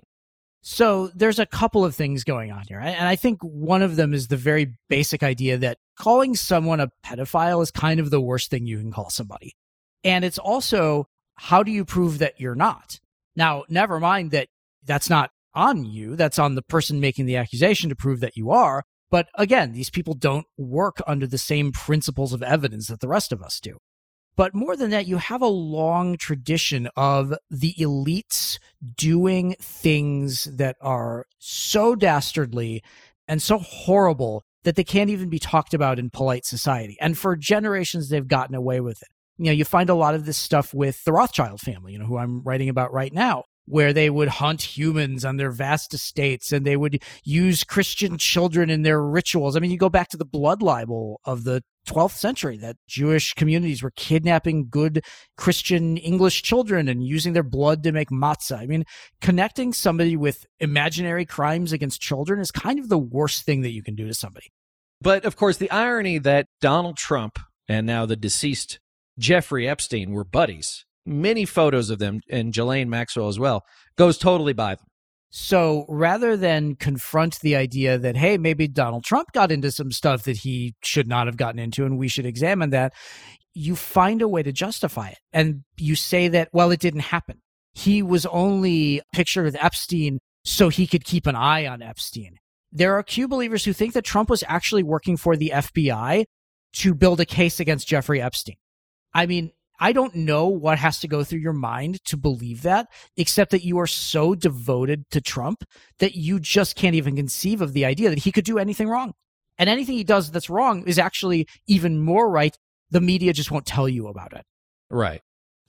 So there's a couple of things going on here. And I think one of them is the very basic idea that calling someone a pedophile is kind of the worst thing you can call somebody. And it's also, how do you prove that you're not? Now, never mind that that's not on you. That's on the person making the accusation to prove that you are. But again, these people don't work under the same principles of evidence that the rest of us do. But more than that, you have a long tradition of the elites doing things that are so dastardly and so horrible that they can't even be talked about in polite society. And for generations, they've gotten away with it. You know, you find a lot of this stuff with the Rothschild family, you know, who I'm writing about right now, where they would hunt humans on their vast estates and they would use Christian children in their rituals. I mean, you go back to the blood libel of the twelfth century, that Jewish communities were kidnapping good Christian English children and using their blood to make matzah. I mean, connecting somebody with imaginary crimes against children is kind of the worst thing that you can do to somebody. But of course, the irony that Donald Trump and now the deceased Jeffrey Epstein were buddies many photos of them, and Ghislaine Maxwell as well, goes totally by them. So rather than confront the idea that, hey, maybe Donald Trump got into some stuff that he should not have gotten into and we should examine that, you find a way to justify it. And you say that, well, it didn't happen. He was only pictured with Epstein so he could keep an eye on Epstein. There are Q believers who think that Trump was actually working for the F B I to build a case against Jeffrey Epstein. I mean, I don't know what has to go through your mind to believe that, except that you are so devoted to Trump that you just can't even conceive of the idea that he could do anything wrong. And anything he does that's wrong is actually even more right. The media just won't tell you about it. Right.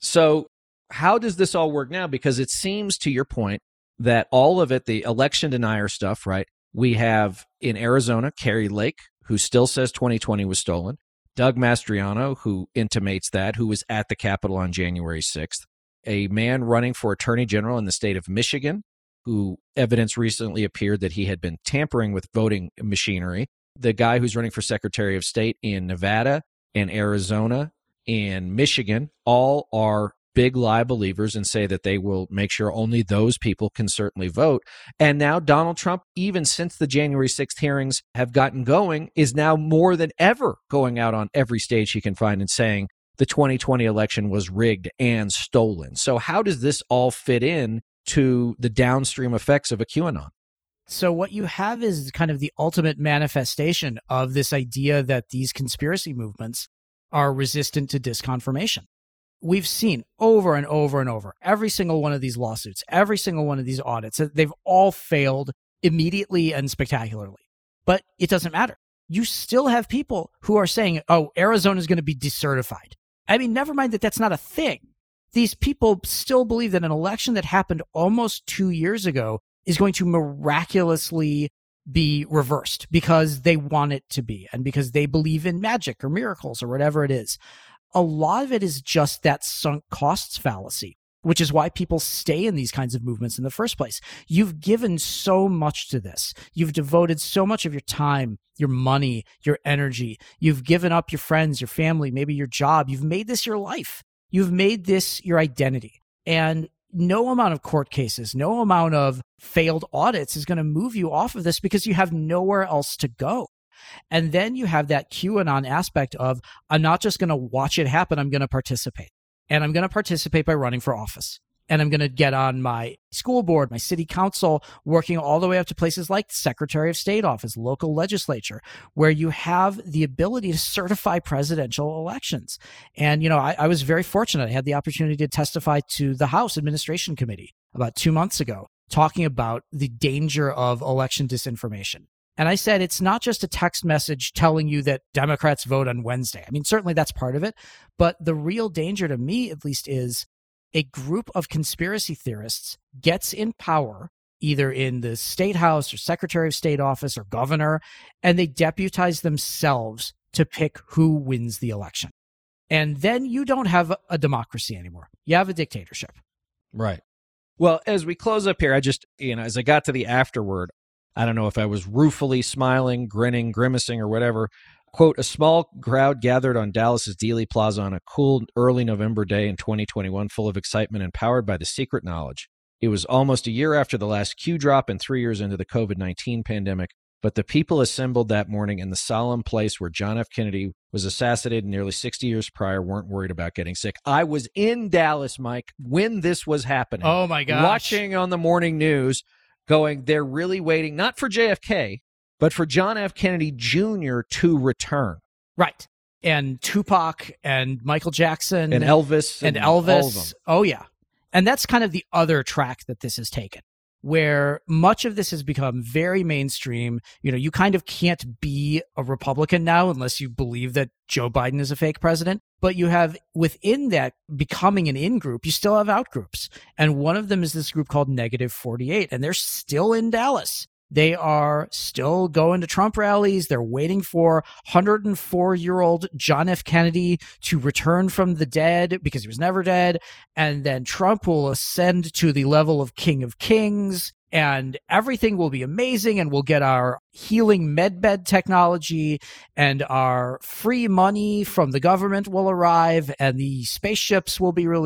So how does this all work now? Because it seems, to your point, that all of it, the election denier stuff, right? We have in Arizona, Kari Lake, who still says twenty twenty was stolen. Doug Mastriano, who intimates that, who was at the Capitol on January sixth. A man running for attorney general in the state of Michigan, who evidence recently appeared that he had been tampering with voting machinery. The guy who's running for Secretary of State in Nevada and Arizona and Michigan all are big lie believers and say that they will make sure only those people can certainly vote. And now Donald Trump, even since the January sixth hearings have gotten going, is now more than ever going out on every stage he can find and saying the twenty twenty election was rigged and stolen. So how does this all fit in to the downstream effects of a QAnon? So what you have is kind of the ultimate manifestation of this idea that these conspiracy movements are resistant to disconfirmation. We've seen over and over and over, every single one of these lawsuits, every single one of these audits, they've all failed immediately and spectacularly. But it doesn't matter. You still have people who are saying, oh, Arizona is going to be decertified. I mean, never mind that that's not a thing. These people still believe that an election that happened almost two years ago is going to miraculously be reversed because they want it to be and because they believe in magic or miracles or whatever it is. A lot of it is just that sunk costs fallacy, which is why people stay in these kinds of movements in the first place. You've given so much to this. You've devoted so much of your time, your money, your energy. You've given up your friends, your family, maybe your job. You've made this your life. You've made this your identity. And no amount of court cases, no amount of failed audits is going to move you off of this because you have nowhere else to go. And then you have that QAnon aspect of, I'm not just going to watch it happen, I'm going to participate. And I'm going to participate by running for office. And I'm going to get on my school board, my city council, working all the way up to places like the Secretary of State office, local legislature, where you have the ability to certify presidential elections. And, you know, I, I was very fortunate. I had the opportunity to testify to the House Administration Committee about two months ago, talking about the danger of election disinformation. And I said, it's not just a text message telling you that Democrats vote on Wednesday. I mean, certainly that's part of it. But the real danger to me, at least, is a group of conspiracy theorists gets in power, either in the state house or Secretary of State office or governor, and they deputize themselves to pick who wins the election. And then you don't have a democracy anymore. You have a dictatorship. Right. Well, as we close up here, I just, you know, as I got to the afterword, I don't know if I was ruefully smiling, grinning, grimacing, or whatever. Quote, a small crowd gathered on Dallas's Dealey Plaza on a cool early November day in twenty twenty-one, full of excitement and powered by the secret knowledge. It was almost a year after the last Q drop and three years into the covid nineteen pandemic, but the people assembled that morning in the solemn place where John F. Kennedy was assassinated nearly sixty years prior weren't worried about getting sick. I was in Dallas, Mike, when this was happening. Oh, my gosh. Watching on the morning news, going, they're really waiting, not for J F K, but for John F. Kennedy Junior to return. Right. And Tupac and Michael Jackson. And Elvis. And, and Elvis. All of them. Oh, yeah. And that's kind of the other track that this has taken, where much of this has become very mainstream. You know, you kind of can't be a Republican now unless you believe that Joe Biden is a fake president. But you have within that becoming an in-group, you still have out-groups. And one of them is this group called Negative forty-eight, and they're still in Dallas. They are still going to Trump rallies. They're waiting for one hundred four-year-old John F. Kennedy to return from the dead because he was never dead. And then Trump will ascend to the level of King of Kings. And everything will be amazing, and we'll get our healing medbed technology, and our free money from the government will arrive, and the spaceships will be released.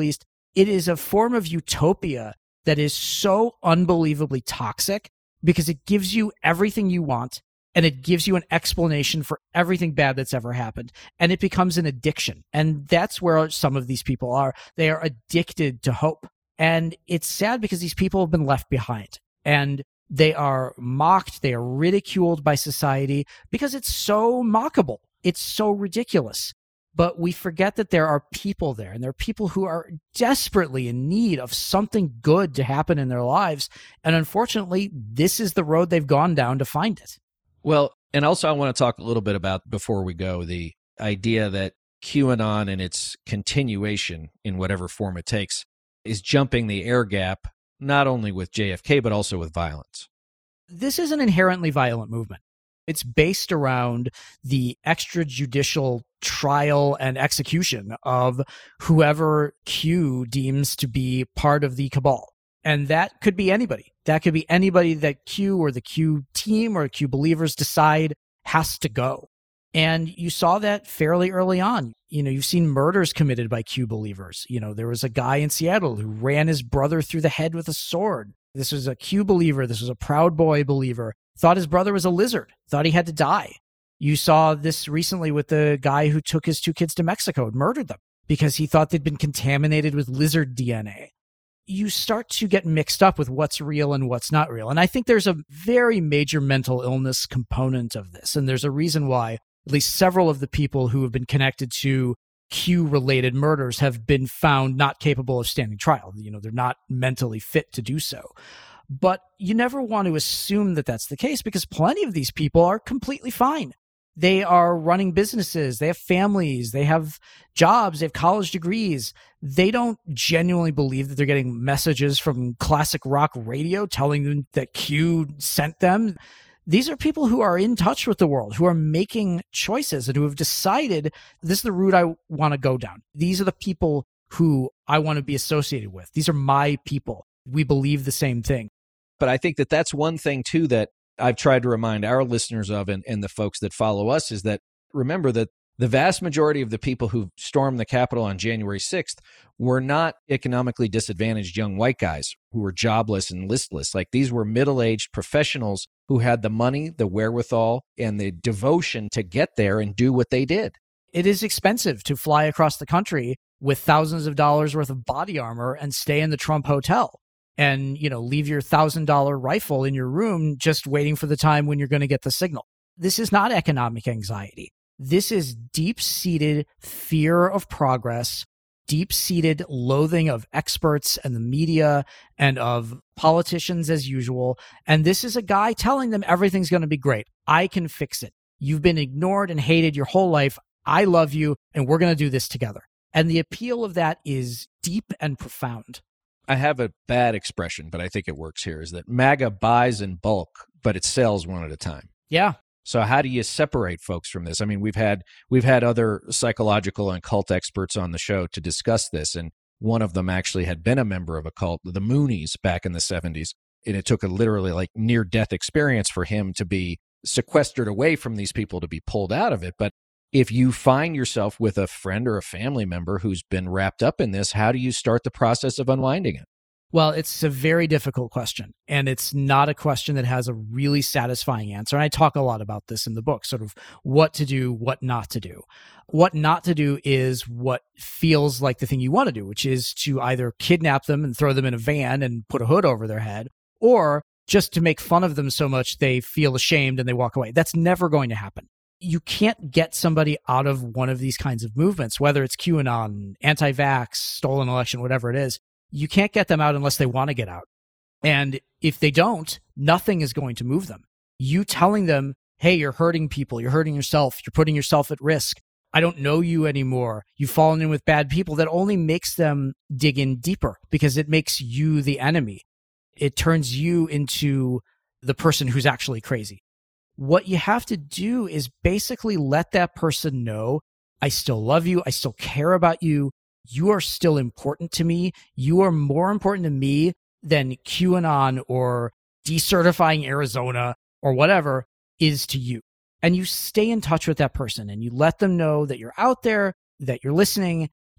It is a form of utopia that is so unbelievably toxic because it gives you everything you want and it gives you an explanation for everything bad that's ever happened. And it becomes an addiction. And that's where some of these people are. They are addicted to hope. And it's sad because these people have been left behind and they are mocked. They are ridiculed by society because it's so mockable. It's so ridiculous. But we forget that there are people there, and there are people who are desperately in need of something good to happen in their lives. And unfortunately, this is the road they've gone down to find it. Well, and also I want to talk a little bit about, before we go, the idea that QAnon and its continuation in whatever form it takes is jumping the air gap, not only with J F K, but also with violence. This is an inherently violent movement. It's based around the extrajudicial trial and execution of whoever Q deems to be part of the cabal. And that could be anybody. That could be anybody that Q or the Q team or Q believers decide has to go. And you saw that fairly early on. You know, you've seen murders committed by Q believers. You know, there was a guy in Seattle who ran his brother through the head with a sword. This was a Q believer. This was a Proud Boy believer. Thought his brother was a lizard. Thought he had to die. You saw this recently with the guy who took his two kids to Mexico and murdered them because he thought they'd been contaminated with lizard D N A. You start to get mixed up with what's real and what's not real. And I think there's a very major mental illness component of this. And there's a reason why at least several of the people who have been connected to Q-related murders have been found not capable of standing trial. You know, they're not mentally fit to do so. But you never want to assume that that's the case because plenty of these people are completely fine. They are running businesses. They have families. They have jobs. They have college degrees. They don't genuinely believe that they're getting messages from classic rock radio telling them that Q sent them. These are people who are in touch with the world, who are making choices and who have decided this is the route I want to go down. These are the people who I want to be associated with. These are my people. We believe the same thing. But I think that that's one thing, too, that I've tried to remind our listeners of and, and the folks that follow us is that remember that the vast majority of the people who stormed the Capitol on January sixth were not economically disadvantaged young white guys who were jobless and listless. Like these were middle-aged professionals who had the money, the wherewithal, and the devotion to get there and do what they did. It is expensive to fly across the country with thousands of dollars worth of body armor and stay in the Trump Hotel. And, you know, leave your one thousand dollars rifle in your room just waiting for the time when you're going to get the signal. This is not economic anxiety. This is deep-seated fear of progress, deep-seated loathing of experts and the media and of politicians as usual. And this is a guy telling them everything's going to be great. I can fix it. You've been ignored and hated your whole life. I love you, and we're going to do this together. And the appeal of that is deep and profound. I have a bad expression, but I think it works here, is that MAGA buys in bulk, but it sells one at a time. Yeah. So how do you separate folks from this? I mean, we've had we've had other psychological and cult experts on the show to discuss this, and one of them actually had been a member of a cult, the Moonies, back in the seventies, and it took a literally like near-death experience for him to be sequestered away from these people to be pulled out of it. But if you find yourself with a friend or a family member who's been wrapped up in this, how do you start the process of unwinding it? Well, it's a very difficult question, and it's not a question that has a really satisfying answer. And I talk a lot about this in the book, sort of what to do, what not to do. What not to do is what feels like the thing you want to do, which is to either kidnap them and throw them in a van and put a hood over their head, or just to make fun of them so much they feel ashamed and they walk away. That's never going to happen. You can't get somebody out of one of these kinds of movements, whether it's QAnon, anti-vax, stolen election, whatever it is. You can't get them out unless they want to get out. And if they don't, nothing is going to move them. You telling them, hey, you're hurting people, you're hurting yourself, you're putting yourself at risk. I don't know you anymore. You've fallen in with bad people. That only makes them dig in deeper because it makes you the enemy. It turns you into the person who's actually crazy. What you have to do is basically let that person know, I still love you. I still care about you. You are still important to me. You are more important to me than QAnon or decertifying Arizona or whatever is to you. And you stay in touch with that person and you let them know that you're out there, that you're listening.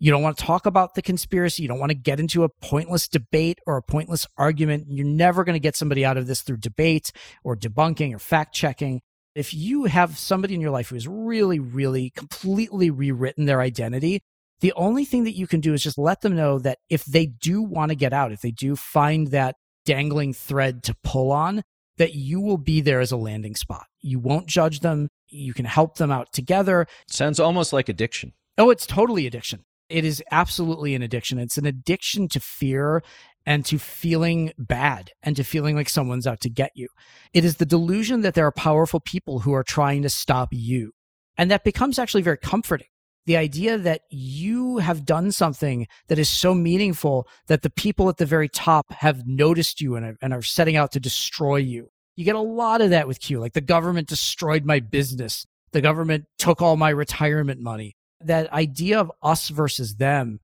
You don't want to talk about the conspiracy. You don't want to get into a pointless debate or a pointless argument. You're never going to get somebody out of this through debate or debunking or fact checking. If you have somebody in your life who has really, really completely rewritten their identity, the only thing that you can do is just let them know that if they do want to get out, if they do find that dangling thread to pull on, that you will be there as a landing spot. You won't judge them. You can help them out together. Sounds almost like addiction. Oh, it's totally addiction. It is absolutely an addiction. It's an addiction to fear and to feeling bad and to feeling like someone's out to get you. It is the delusion that there are powerful people who are trying to stop you. And that becomes actually very comforting. The idea that you have done something that is so meaningful that the people at the very top have noticed you and are, and are setting out to destroy you. You get a lot of that with Q. Like the government destroyed my business. The government took all my retirement money. That idea of us versus them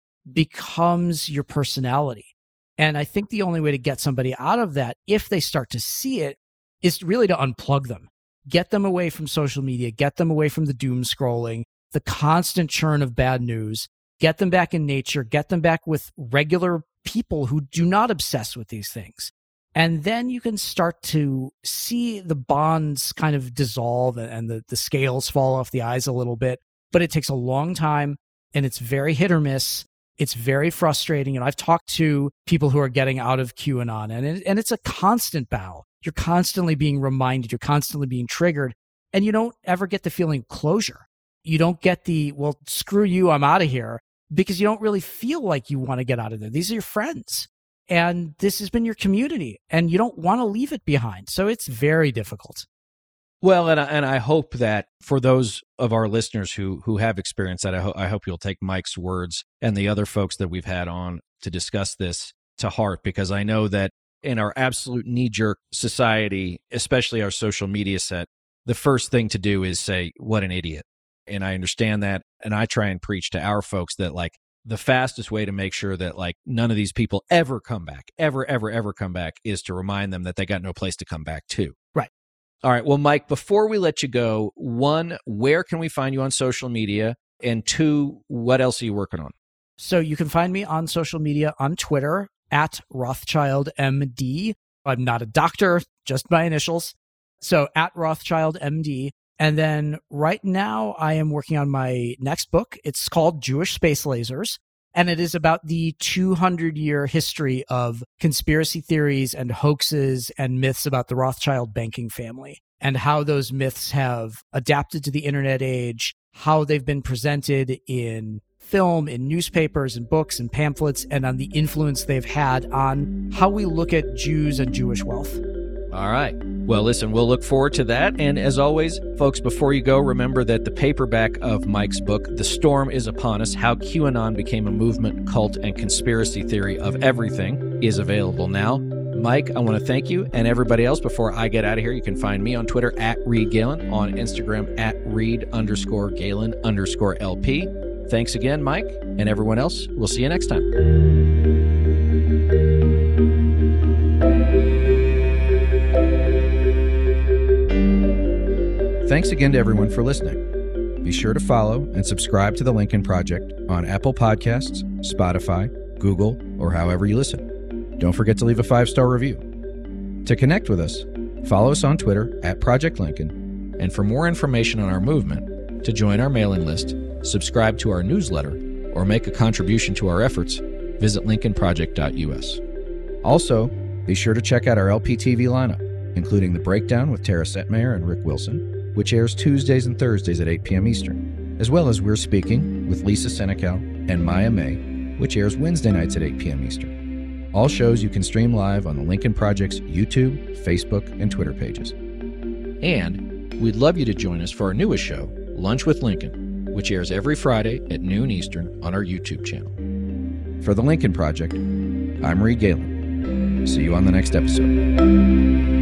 becomes your personality. And I think the only way to get somebody out of that, if they start to see it, is really to unplug them. Get them away from social media. Get them away from the doom scrolling, the constant churn of bad news. Get them back in nature. Get them back with regular people who do not obsess with these things. And then you can start to see the bonds kind of dissolve and the, the scales fall off the eyes a little bit. But it takes a long time and it's very hit or miss. It's very frustrating. And I've talked to people who are getting out of QAnon and, it, and it's a constant battle. You're constantly being reminded. You're constantly being triggered and you don't ever get the feeling of closure. You don't get the, well, screw you, I'm out of here, because you don't really feel like you want to get out of there. These are your friends and this has been your community and you don't want to leave it behind. So it's very difficult. Well, and I, and I hope that for those of our listeners who who have experienced that, I, ho- I hope you'll take Mike's words and the other folks that we've had on to discuss this to heart, because I know that in our absolute knee-jerk society, especially our social media set, the first thing to do is say, what an idiot. And I understand that, and I try and preach to our folks that like the fastest way to make sure that like none of these people ever come back, ever, ever, ever come back is to remind them that they got no place to come back to. Right. All right. Well, Mike, before we let you go, one, where can we find you on social media? And two, what else are you working on? So you can find me on social media on Twitter at Rothschild M D. I'm not a doctor, just my initials. So at Rothschild M D. And then right now I am working on my next book. It's called Jewish Space Lasers. And it is about the two hundred year history of conspiracy theories and hoaxes and myths about the Rothschild banking family and how those myths have adapted to the internet age, how they've been presented in film, in newspapers and books and pamphlets, and on the influence they've had on how we look at Jews and Jewish wealth. All right. Well, listen, we'll look forward to that. And as always, folks, before you go, remember that the paperback of Mike's book, The Storm is Upon Us, How QAnon Became a Movement, Cult, and Conspiracy Theory of Everything, is available now. Mike, I want to thank you. And everybody else, before I get out of here, you can find me on Twitter at Reed Galen, on Instagram at Reed underscore Galen underscore L P. Thanks again, Mike. And everyone else, we'll see you next time. Thanks again to everyone for listening. Be sure to follow and subscribe to The Lincoln Project on Apple Podcasts, Spotify, Google, or however you listen. Don't forget to leave a five-star review. To connect with us, follow us on Twitter at Project Lincoln, and for more information on our movement, to join our mailing list, subscribe to our newsletter, or make a contribution to our efforts, visit lincoln project dot u s. Also, be sure to check out our L P T V lineup, including The Breakdown with Tara Setmayer and Rick Wilson, which airs Tuesdays and Thursdays at eight p.m. Eastern, as well as We're Speaking with Lisa Senecal and Maya May, which airs Wednesday nights at eight p.m. Eastern. All shows you can stream live on the Lincoln Project's YouTube, Facebook, and Twitter pages. And we'd love you to join us for our newest show, Lunch with Lincoln, which airs every Friday at noon Eastern on our YouTube channel. For the Lincoln Project, I'm Reed Galen. See you on the next episode.